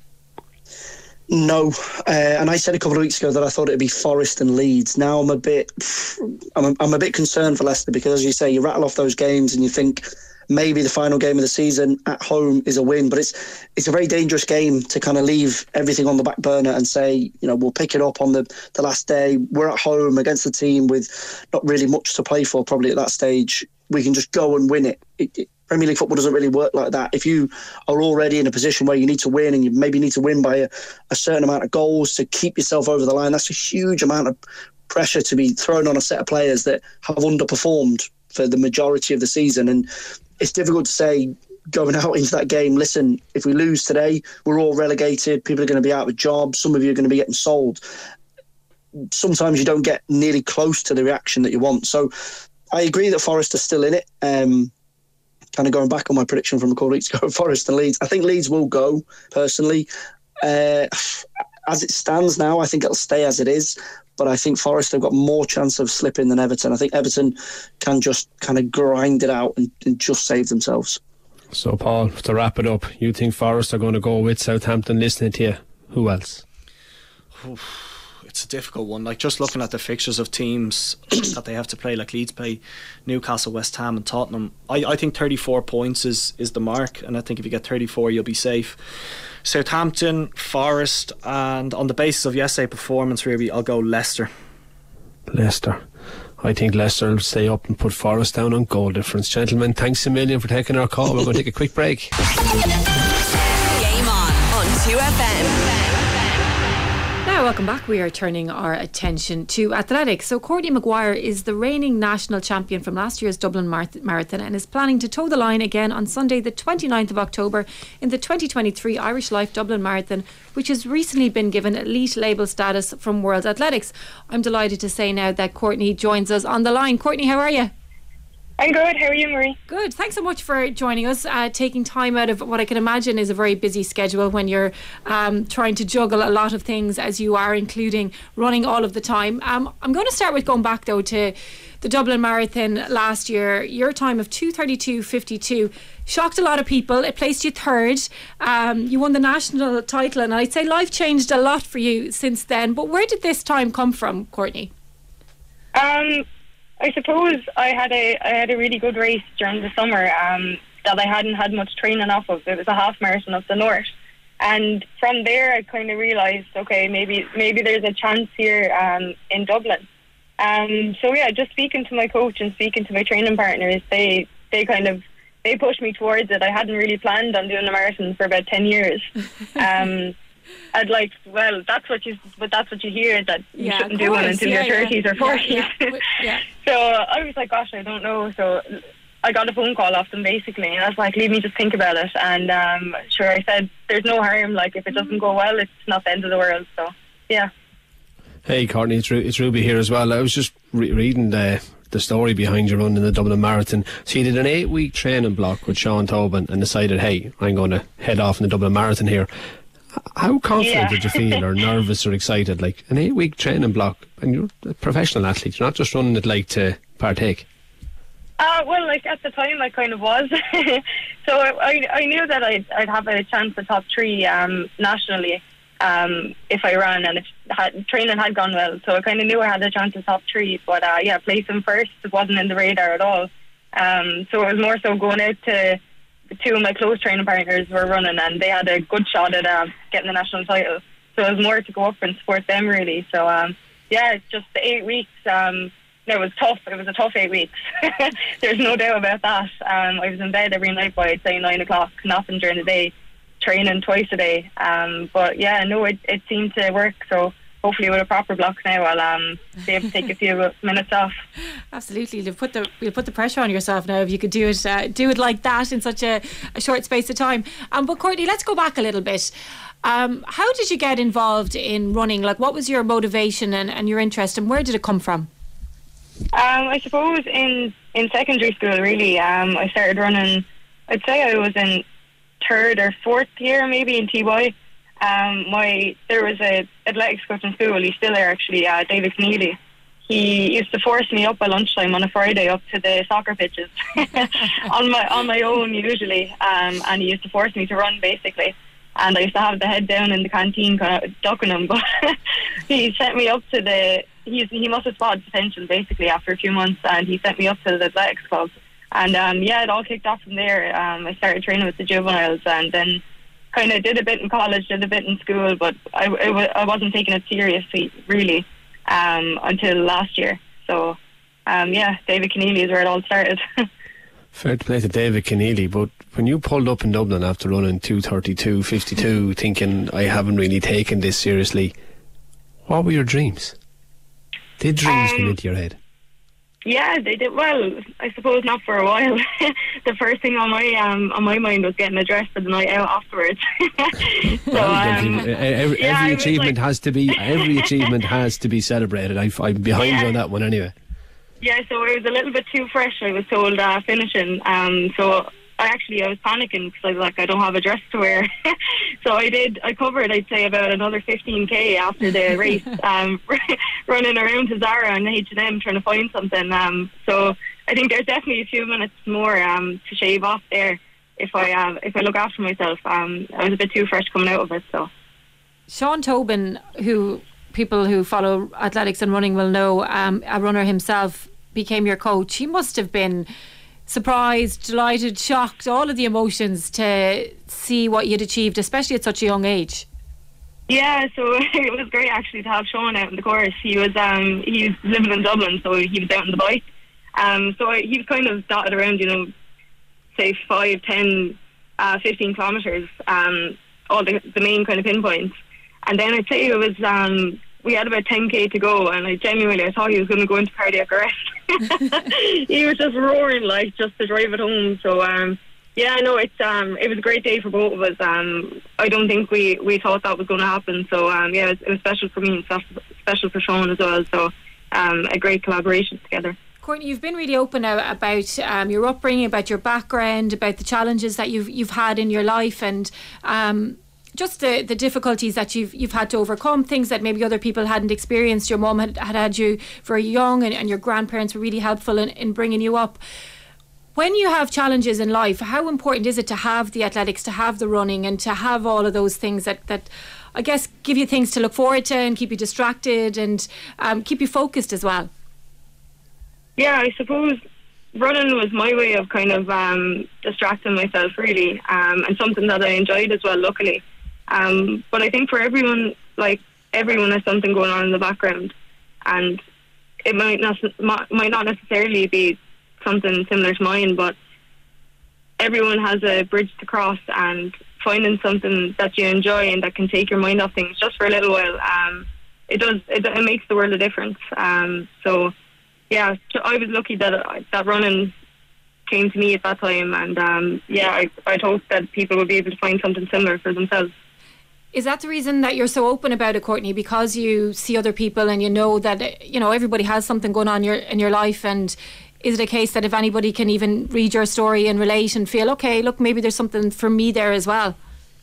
No, and I said a couple of weeks ago that I thought it'd be Forest and Leeds. Now I'm a bit concerned for Leicester, because, as you say, you rattle off those games and you think maybe the final game of the season at home is a win, but it's a very dangerous game to kind of leave everything on the back burner and say, we'll pick it up on the last day. We're at home against a team with not really much to play for probably at that stage. We can just go and win it. Premier League football doesn't really work like that. If you are already in a position where you need to win, and you maybe need to win by a certain amount of goals to keep yourself over the line, that's a huge amount of pressure to be thrown on a set of players that have underperformed for the majority of the season. And it's difficult to say, going out into that game, listen, if we lose today, we're all relegated, people are going to be out of jobs, some of you are going to be getting sold. Sometimes you don't get nearly close to the reaction that you want. So I agree that Forest are still in it. Kind of going back on my prediction from a couple of weeks ago, Forest and Leeds. I think Leeds will go, personally. As it stands now, I think it'll stay as it is. But I think Forest have got more chance of slipping than Everton. I think Everton can just kind of grind it out and just save themselves. So, Paul, to wrap it up, you think Forest are going to go with Southampton? Listening to you, who else? It's a difficult one. Like, just looking at the fixtures of teams that they have to play, like Leeds play Newcastle, West Ham and Tottenham. I think 34 points is the mark, and I think if you get 34 you'll be safe. Southampton, Forest, and on the basis of yesterday's performance, really, I'll go Leicester. I think Leicester will stay up and put Forest down on goal difference. Gentlemen, thanks a million for taking our call. We're going to take a quick break. Game on 2FM. Now, welcome back. We are turning our attention to athletics. So Courtney Maguire is the reigning national champion from last year's Dublin Marathon and is planning to toe the line again on Sunday the 29th of October in the 2023 Irish Life Dublin Marathon, which has recently been given elite label status from World Athletics. I'm delighted to say now that Courtney joins us on the line. Courtney, how are you? I'm good. How are you, Marie? Good. Thanks so much for joining us, taking time out of what I can imagine is a very busy schedule when you're trying to juggle a lot of things as you are, including running all of the time. I'm going to start with going back, though, to the Dublin Marathon last year. Your time of 2:32.52 shocked a lot of people. It placed you third. You won the national title, and I'd say life changed a lot for you since then. But where did this time come from, Courtney? I suppose I had a really good race during the summer that I hadn't had much training off of. It was a half marathon of the North, and from there I kind of realised, okay, maybe there's a chance here in Dublin. So yeah, just speaking to my coach and speaking to my training partners, they pushed me towards it. I hadn't really planned on doing a marathon for about 10 years. I'd like, well, that's what you hear, that you shouldn't do one until your 30s or 40s. Yeah. So I was like, gosh, I don't know. So I got a phone call off them basically, and I was like, leave me just think about it. And sure, I said, there's no harm. Like, if it doesn't go well, it's not the end of the world. So yeah. Hey, Courtney, it's Ruby here as well. I was just reading the story behind your run in the Dublin Marathon. So you did an 8-week training block with Sean Tobin and decided, hey, I'm going to head off in the Dublin Marathon here. How confident did you feel, or nervous or excited? Like, an 8-week training block, and you're a professional athlete, you're not just running it like to partake. Well, like at the time I kind of was. So I knew that I'd have a chance at top 3 nationally if I ran, and if training had gone well. So I kind of knew I had a chance at top 3, but placing first, it wasn't in the radar at all. So it was more so going out to 2 of my close training partners were running, and they had a good shot at getting the national title. So it was more to go up and support them, really. So it's just the 8 weeks. It was tough. It was a tough 8 weeks. There's no doubt about that. I was in bed every night by, I'd say, 9 o'clock, napping during the day, training twice a day. But yeah, no, it seemed to work. So hopefully with a proper block now I'll be able to take a few minutes off. Absolutely. You'll put the pressure on yourself now if you could do it like that in such a short space of time. But Courtney, let's go back a little bit. How did you get involved in running? Like, what was your motivation and your interest, and where did it come from? I suppose in secondary school, really. I started running I'd say I was in 3rd or 4th year maybe in TY. There was a athletics coach in school, he's still there actually, David Keneally. He used to force me up at lunchtime on a Friday up to the soccer pitches on my own usually, and he used to force me to run basically. And I used to have the head down in the canteen kind of ducking him, but he sent me up to he must have spotted potential basically after a few months, and he sent me up to the athletics club. And it all kicked off from there. I started training with the juveniles, and then kind of did a bit in college, did a bit in school, but I wasn't taking it seriously really until last year. So David Keneally is where it all started. Fair play to David Keneally, but when you pulled up in Dublin after running 2:32.52, thinking I haven't really taken this seriously, what were your dreams? Did dreams come into your head? Yeah, they did. Well, I suppose not for a while. The first thing on my mind was getting a dress for the night out afterwards. Every achievement has to be celebrated. I'm behind you on that one anyway. Yeah, so it was a little bit too fresh, I was told, finishing. So I was panicking because I was like, I don't have a dress to wear. So I covered, I'd say, about another 15k after the race, running around to Zara and H&M trying to find something. So I think there's definitely a few minutes more to shave off there if I look after myself. I was a bit too fresh coming out of it. So Sean Tobin, who people who follow athletics and running will know, a runner himself, became your coach. He must have been surprised, delighted, shocked, all of the emotions to see what you'd achieved, especially at such a young age. Yeah, so it was great actually to have Sean out in the course. He was living in Dublin, so he was out on the bike. So he was kind of dotted around, say 5, 10, 15 kilometres, all the main kind of pinpoints. And then I'd say it was we had about 10k to go, and I thought he was going to go into cardiac arrest. He was just roaring just to drive it home. So it was a great day for both of us. I don't think we thought that was going to happen. So it was special for me and special for Sean as well. So a great collaboration together. Courtney, you've been really open about your upbringing, about your background, about the challenges that you've had in your life, and just the difficulties that you've had to overcome, things that maybe other people hadn't experienced. Your mum had you very young, and your grandparents were really helpful in bringing you up. When you have challenges in life, how important is it to have the athletics, to have the running, and to have all of those things that I guess give you things to look forward to and keep you distracted and keep you focused as well? Yeah, I suppose running was my way of kind of distracting myself really, and something that I enjoyed as well, luckily. But I think for everyone, everyone has something going on in the background, and it might not necessarily be something similar to mine, but everyone has a bridge to cross, and finding something that you enjoy and that can take your mind off things just for a little while, it makes the world a difference. So yeah, I was lucky that running came to me at that time, and I'd hope that people will be able to find something similar for themselves. Is that the reason that you're so open about it, Courtney? Because you see other people and you know that everybody has something going on in your life, and is it a case that if anybody can even read your story and relate and feel, okay, look, maybe there's something for me there as well?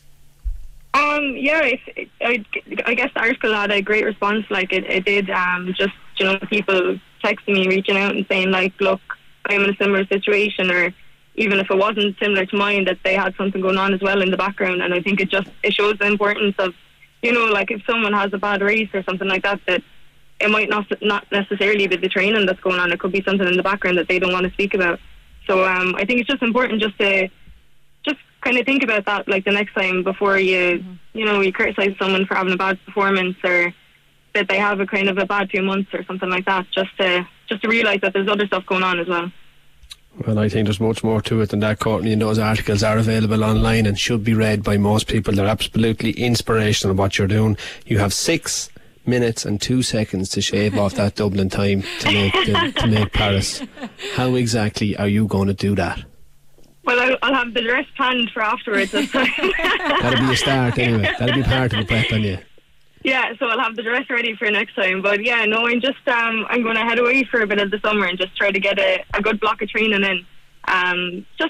I guess the article had a great response. It did. Just people texting me, reaching out and saying look, I'm in a similar situation, or even if it wasn't similar to mine, that they had something going on as well in the background. And I think it shows the importance of, if someone has a bad race or something like that, that it might not necessarily be the training that's going on. It could be something in the background that they don't want to speak about. So I think it's just important just to kind of think about that, the next time before you criticize someone for having a bad performance, or that they have a kind of a bad few months or something like that, just to realise that there's other stuff going on as well. Well, I think there's much more to it than that, Courtney, and those articles are available online and should be read by most people. They're absolutely inspirational what you're doing. You have 6 minutes and 2 seconds to shave off that Dublin time to make Paris. How exactly are you going to do that? Well, I'll have the dress planned for afterwards this time. That'll be a start anyway. That'll be part of the prep on you. Yeah, so I'll have the dress ready for next time. But yeah, no, I'm going to head away for a bit of the summer and just try to get a good block of training in, just to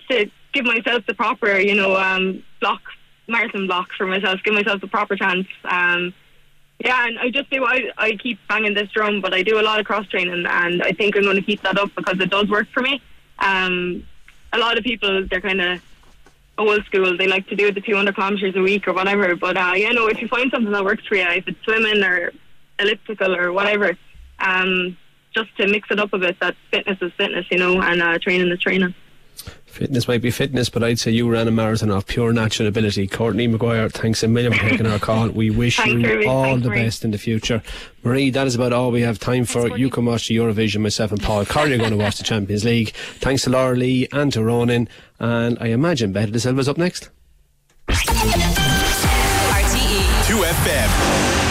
give myself the proper, marathon block for myself, give myself the proper chance. And I just do, I keep banging this drum, but I do a lot of cross training, and I think I'm going to keep that up because it does work for me. A lot of people, they're kind of old school, they like to do the 200 kilometres a week or whatever, but if you find something that works for you, if it's swimming or elliptical or whatever, just to mix it up a bit, that fitness is fitness, and training is training. Fitness might be fitness, but I'd say you ran a marathon of pure natural ability. Courtney Maguire, thanks a million for taking our call. We wish you all the best in the future. Marie, that is about all we have time for. You can watch the Eurovision. Myself and Paul Curry are going to watch the Champions League. Thanks to Laura Lee and to Ronan, and I imagine Beta De Silva's up next. RTE 2FM.